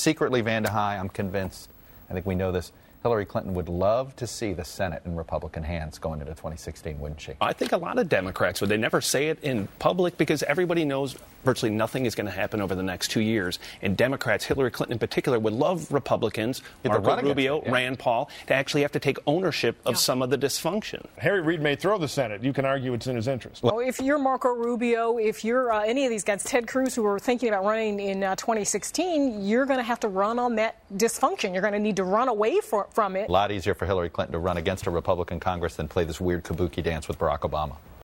secretly, Vanda High, I'm convinced, I think we know this, Hillary Clinton would love to see the Senate in Republican hands going into 2016, wouldn't she? I think a lot of Democrats would. They never say it in public because everybody knows virtually nothing is going to happen over the next 2 years. And Democrats, Hillary Clinton in particular, would love Republicans, Marco Rubio, Rand Paul, to actually have to take ownership of some of the dysfunction. Harry Reid may throw the Senate. You can argue it's in his interest. Well, if you're Marco Rubio, if you're any of these guys, Ted Cruz, who are thinking about running in 2016, you're going to have to run on that dysfunction. You're going to need to run away from it. A lot easier for Hillary Clinton to run against a Republican Congress than play this weird kabuki dance with Barack Obama.